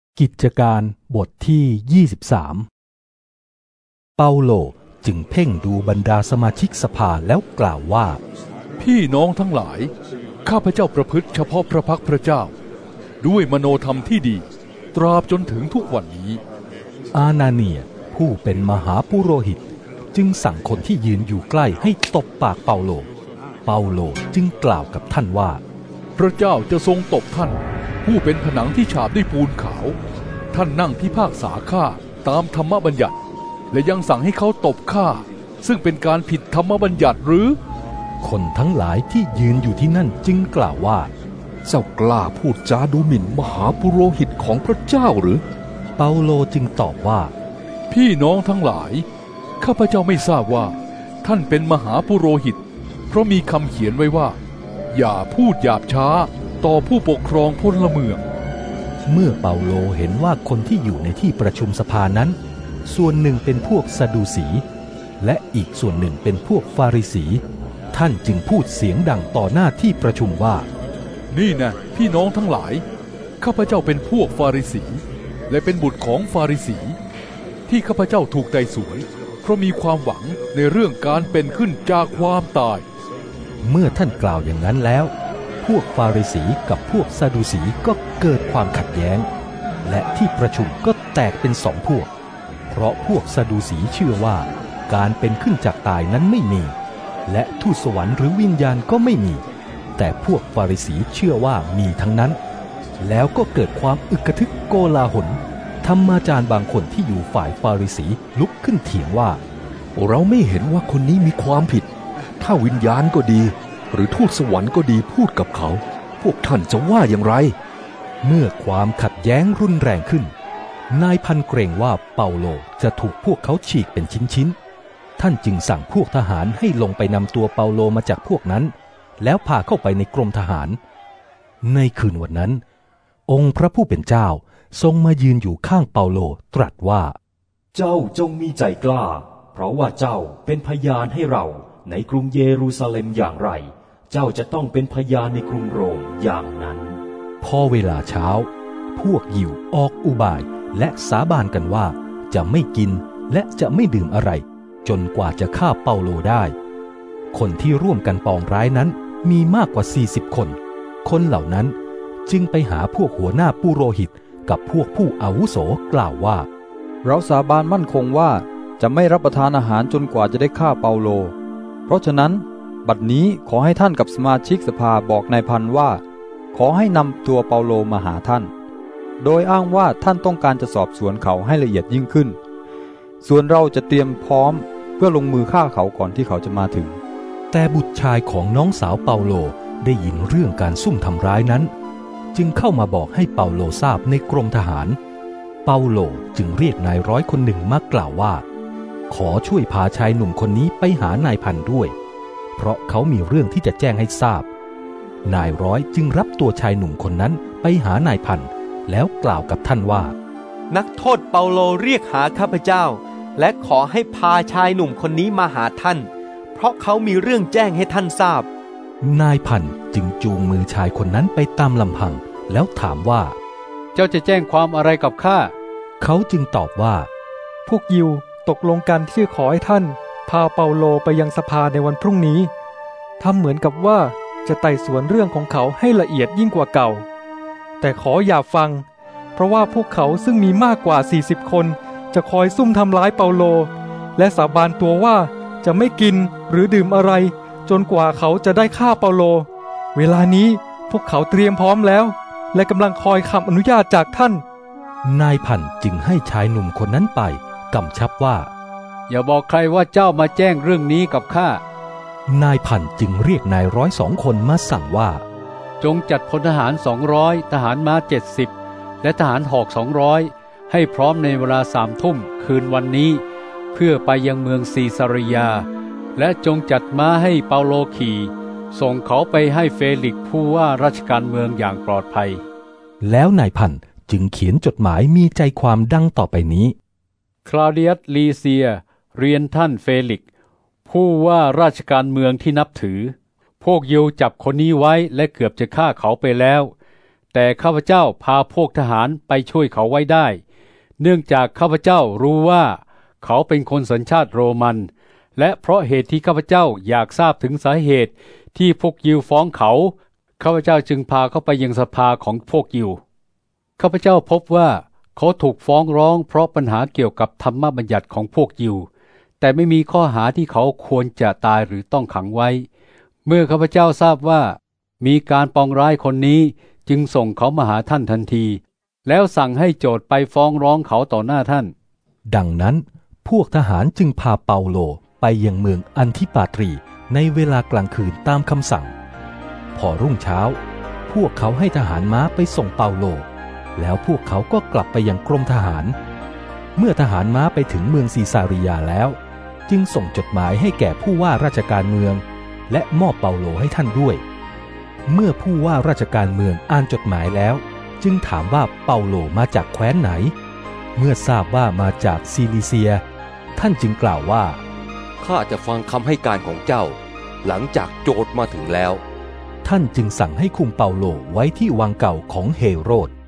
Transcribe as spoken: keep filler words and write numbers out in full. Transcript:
กิจการบทที่ยี่สิบสามเปาโลจึงเพ่งดูบรรดาสมาชิกสภาแล้วกล่าวว่าพี่น้องทั้งหลายข้าพเจ้าประพฤติเฉพาะพระพักพระเจ้าด้วยมโนธรรมที่ดีตราบจนถึงทุกวันนี้อานาเนียผู้เป็นมหาปุโรหิตจึงสั่งคนที่ยืนอยู่ใกล้ให้ตบปากเปาโลเปาโลจึงกล่าวกับท่านว่าพระเจ้าจะทรงตบท่านผู้เป็นผนังที่ฉาบด้วยปูนขาวท่านนั่งพิพากษาข้าตามธรรมบัญญัติและยังสั่งให้เขาตบข้าซึ่งเป็นการผิดธรรมบัญญัติหรือคนทั้งหลายที่ยืนอยู่ที่นั่นจึงกล่าวว่าเจ้ากล้าพูดจาดูหมิ่นมหาปุโรหิตของพระเจ้าหรือเปาโลจึงตอบว่าพี่น้องทั้งหลายข้าพเจ้าไม่ทราบว่าท่านเป็นมหาปุโรหิตเพราะมีคำเขียนไว้ว่าอย่าพูดหยาบช้าต่อผู้ปกครองพลเมืองเมื่อเปาโลเห็นว่าคนที่อยู่ในที่ประชุมสภานั้นส่วนหนึ่งเป็นพวกซาดูสีและอีกส่วนหนึ่งเป็นพวกฟาริสีท่านจึงพูดเสียงดังต่อหน้าที่ประชุมว่านี่นะพี่น้องทั้งหลายข้าพเจ้าเป็นพวกฟาริสีและเป็นบุตรของฟาริสีที่ข้าพเจ้าถูกไต่สวนเพราะมีความหวังในเรื่องการเป็นขึ้นจากความตายเมื่อท่านกล่าวอย่างนั้นแล้วพวกฟาริสีกับพวกซาดูสีก็เกิดความขัดแย้งและที่ประชุมก็แตกเป็นสองพวกเพราะพวกซาดูสีเชื่อว่าการเป็นขึ้นจากตายนั้นไม่มีและทูตสวรรค์หรือวิญญาณก็ไม่มีแต่พวกฟาริสีเชื่อว่ามีทั้งนั้นแล้วก็เกิดความอึกกระทึกโกลาหลธรรมาจารย์บางคนที่อยู่ฝ่ายฟาริสีลุกขึ้นเถียงว่าเราไม่เห็นว่าคนนี้มีความผิดถ้าวิญญาณก็ดีหรือทูตสวรรค์ก็ดีพูดกับเขาพวกท่านจะว่าอย่างไรเมื่อความขัดแย้งรุนแรงขึ้นนายพันเกรงว่าเปาโลจะถูกพวกเขาฉีกเป็นชิ้นๆท่านจึงสั่งพวกทหารให้ลงไปนำตัวเปาโลมาจากพวกนั้นแล้วพาเข้าไปในกรมทหารในคืนวันนั้นองค์พระผู้เป็นเจ้าทรงมายืนอยู่ข้างเปาโลตรัสว่าเจ้าจงมีใจกล้าเพราะว่าเจ้าเป็นพยานให้เราในกรุงเยรูซาเล็มอย่างไรเจ้าจะต้องเป็นพยานในกรุงโรมอย่างนั้นพอเวลาเช้าพวกยิวออกอุบายและสาบานกันว่าจะไม่กินและจะไม่ดื่มอะไรจนกว่าจะฆ่าเปาโลได้คนที่ร่วมกันปองร้ายนั้นมีมากกว่าสี่สิบคนคนเหล่านั้นจึงไปหาพวกหัวหน้าปุโรหิตกับพวกผู้อาวุโสกล่าวว่าเราสาบานมั่นคงว่าจะไม่รับประทานอาหารจนกว่าจะได้ฆ่าเปาโลเพราะฉะนั้นบัดนี้ขอให้ท่านกับสมาชิกสภาบอกนายพันว่าขอให้นำตัวเปาโลมาหาท่านโดยอ้างว่าท่านต้องการจะสอบสวนเขาให้ละเอียดยิ่งขึ้นส่วนเราจะเตรียมพร้อมเพื่อลงมือฆ่าเขาก่อนที่เขาจะมาถึงแต่บุตรชายของน้องสาวเปาโลได้ยินเรื่องการซุ่มทำร้ายนั้นจึงเข้ามาบอกให้เปาโลทราบในกรมทหารเปาโลจึงเรียกนายร้อยคนหนึ่งมากล่าวว่าขอช่วยพาชายหนุ่มคนนี้ไปหานายพันด้วยเพราะเขามีเรื่องที่จะแจ้งให้ทราบนายร้อยจึงรับตัวชายหนุ่มคนนั้นไปหานายพันแล้วกล่าวกับท่านว่านักโทษเปาโลเรียกหาข้าพเจ้าและขอให้พาชายหนุ่มคนนี้มาหาท่านเพราะเขามีเรื่องแจ้งให้ท่านทราบนายพันจึงจูงมือชายคนนั้นไปตามลำพังแล้วถามว่าเจ้าจะแจ้งความอะไรกับข้าเขาจึงตอบว่าพวกยิวตกลงกันที่ขอให้ท่านพาเปาโลไปยังสภาในวันพรุ่งนี้ทำเหมือนกับว่าจะไต่สวนเรื่องของเขาให้ละเอียดยิ่งกว่าเก่าแต่ขออย่าฟังเพราะว่าพวกเขาซึ่งมีมากกว่าสี่สิบคนจะคอยซุ่มทำร้ายเปาโลและสาบานตัวว่าจะไม่กินหรือดื่มอะไรจนกว่าเขาจะได้ฆ่าเปาโลเวลานี้พวกเขาเตรียมพร้อมแล้วและกำลังคอยคำอนุญาตจากท่านนายพันจึงให้ชายหนุ่มคนนั้นไปกำชับว่าอย่าบอกใครว่าเจ้ามาแจ้งเรื่องนี้กับข้านายพันจึงเรียกนายร้อยสองคนมาสั่งว่าจงจัดพลทหารสองร้อยทหารม้าเจ็ดสิบและทหารหอกสองร้อยให้พร้อมในเวลาสามทุ่มคืนวันนี้เพื่อไปยังเมืองซีซาริยาและจงจัดม้าให้เปาโลขี่ส่งเขาไปให้เฟลิกซ์ผู้ว่าราชการเมืองอย่างปลอดภัยแล้วนายพันจึงเขียนจดหมายมีใจความดังต่อไปนี้คลาเดียัสลีเซียเรียนท่านเฟลิกซ์ผู้ว่าราชการเมืองที่นับถือพวกยิวจับคนนี้ไว้และเกือบจะฆ่าเขาไปแล้วแต่ข้าพเจ้าพาพวกทหารไปช่วยเขาไว้ได้เนื่องจากข้าพเจ้ารู้ว่าเขาเป็นคนสัญชาติโรมันและเพราะเหตุที่ข้าพเจ้าอยากทราบถึงสาเหตุที่พวกยิวฟ้องเขาข้าพเจ้าจึงพาเขาไปยังสภาของพวกยิวข้าพเจ้าพบว่าเขาถูกฟ้องร้องเพราะปัญหาเกี่ยวกับธรรมบัญญัติของพวกยิวแต่ไม่มีข้อหาที่เขาควรจะตายหรือต้องขังไว้เมื่อข้าพเจ้าทราบว่ามีการปองร้ายคนนี้จึงส่งเขามาหาท่านทันทีแล้วสั่งให้โจทก์ไปฟ้องร้องเขาต่อหน้าท่านดังนั้นพวกทหารจึงพาเปาโลไปยังเมืองอันทิปาตรีในเวลากลางคืนตามคำสั่งพอรุ่งเช้าพวกเขาให้ทหารม้าไปส่งเปาโลแล้วพวกเขาก็กลับไปยังกรมทหารเมื่อทหารม้าไปถึงเมืองซีซาริยาแล้วจึงส่งจดหมายให้แก่ผู้ว่าราชการเมืองและมอบเปาโลให้ท่านด้วยเมื่อผู้ว่าราชการเมืองอ่านจดหมายแล้วจึงถามว่าเปาโลมาจากแคว้นไหนเมื่อทราบว่ามาจากซิลิเซียท่านจึงกล่าวว่าข้าจะฟังคำให้การของเจ้าหลังจากโจทก์มาถึงแล้วท่านจึงสั่งให้คุมเปาโลไว้ที่วังเก่าของเฮโรด